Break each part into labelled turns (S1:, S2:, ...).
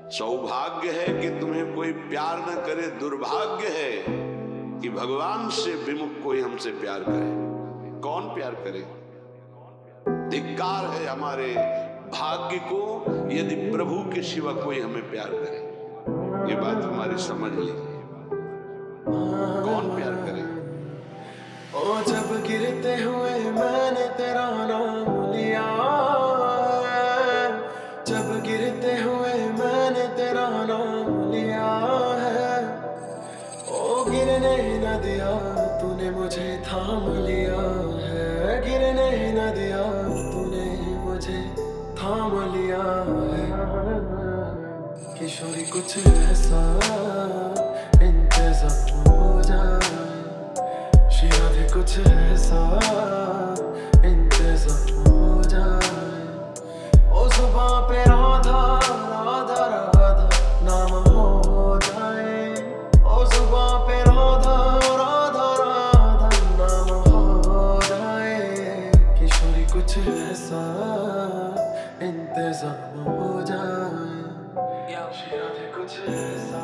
S1: सौभाग्य है कि तुम्हें कोई प्यार न करे, दुर्भाग्य है कि भगवान से विमुख कोई हमसे प्यार करे। कौन प्यार करे? धिक्कार है हमारे भाग्य को यदि प्रभु के सिवा कोई हमें प्यार करे। ये बात हमारी समझ लीजिए। कौन प्यार करे?
S2: ओ जब गिरते हुए मैंने तेरा नाम लिया, जब गिरते हुए मैंने तेरा नाम लिया है, ओ गिरने न दिया तूने मुझे थाम लिया है, गिरने न दिया तूने मुझे थाम लिया है। किशोरी कुछ ऐसा इंतजाम हो जाए, शायद कुछ ऐसा इंतजाम हो जाए, ओ जुबां पे राधा राधा राधा नाम हो जाए, ओ जुबां पे राधा राधा राधा नाम हो जाए। किशोरी कुछ ऐसा इंतजाम हो जाए, शायद कुछ ऐसा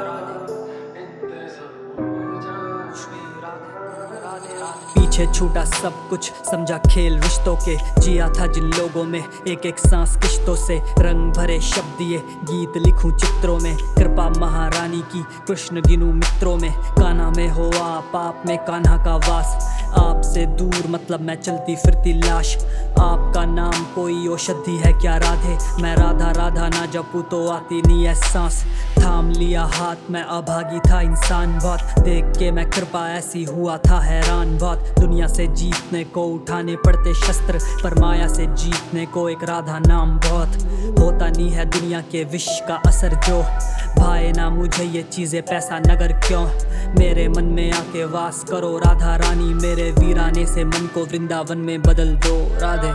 S3: पीछे छूटा सब कुछ, समझा खेल रिश्तों के, जिया था जिन लोगों में एक एक सांस किश्तों से, रंग भरे शब्द दिए गीत लिखूं चित्रों में, कृपा महारानी की कृष्ण गिनूं मित्रों में, कान्हा में हो आप में कान्हा का वास, आपसे दूर मतलब मैं चलती फिरती लाश, आपका नाम कोई औषधि है क्या राधे, मैं राधा राधा ना जपूं तो आती नहीं है सांस, थाम लिया हाथ मैं अभागी था इंसान बहुत, देख के मैं कृपा ऐसी हुआ था हैरान बहुत, दुनिया से जीतने को उठाने पड़ते शस्त्र, पर माया से जीतने को एक राधा नाम बहुत, होता नहीं है दुनिया के विष का असर जो, भाए ना मुझे ये चीजें पैसा नगर क्यों, मेरे मन में आके वास करो राधा रानी, मेरे वीराने से मन को वृंदावन में बदल दो राधे।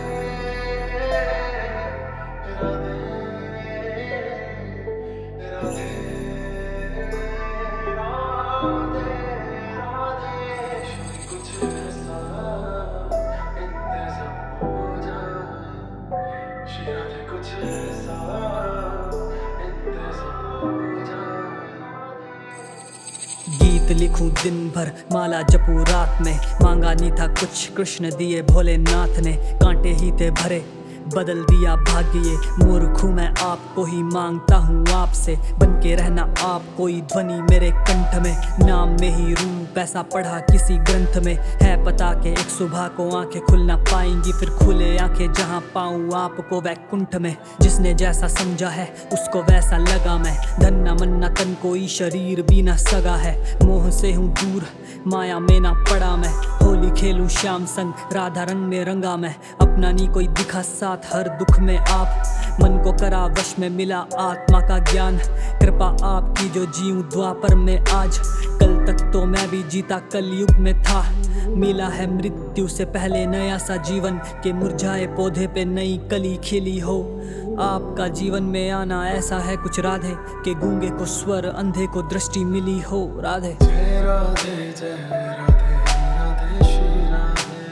S3: गीत लिखूं दिन भर माला जपूं रात में, मांगा नहीं था कुछ कृष्ण दिए भोलेनाथ ने, कांटे ही थे भरे बदल दिया भाग्य ये, मूर्ख हूं मैं आपको ही मांगता हूँ आपसे, बन के रहना आप कोई ध्वनि मेरे कंठ में, नाम में ही रूप ऐसा पढ़ा किसी ग्रंथ में, है पता के एक सुबह को आंखें खुल ना पाएंगी, फिर खुले आंखें जहां पाऊं आपको वैकुंठ में, जिसने जैसा समझा है उसको वैसा लगा मैं, धन न मन न तन कोई शरीर भी ना सगा है, मोह से हूँ दूर माया में ना पड़ा मैं, होली खेलूं श्याम संग राधा रंग में रंगा मैं, अपना नहीं कोई दिखा साथ हर दुख में आप, मन को करा वश में मिला आत्मा का ज्ञान, कृपा आपकी जो जीऊं द्वापर में आज, कल तक तो मैं भी जीता कलयुग में था, मिला है मृत्यु से पहले नया सा जीवन, के मुरझाए पौधे पे नई कली खिली हो, आपका जीवन में आना ऐसा है कुछ राधे, के गूंगे को स्वर अंधे को दृष्टि मिली हो राधे।
S2: जय राधे जय राधे राधे श्री राधे,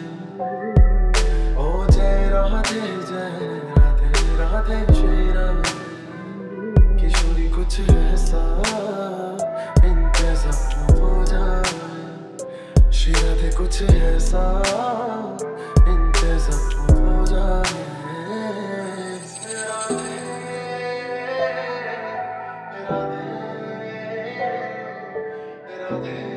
S2: ओ जय राधे राधे श्री राधे, किशोरी कुछ ऐसा इंतजाम हो जाए, श्री राधे कुछ ऐसा इंतजाम हो जाए। राधे राधे राधे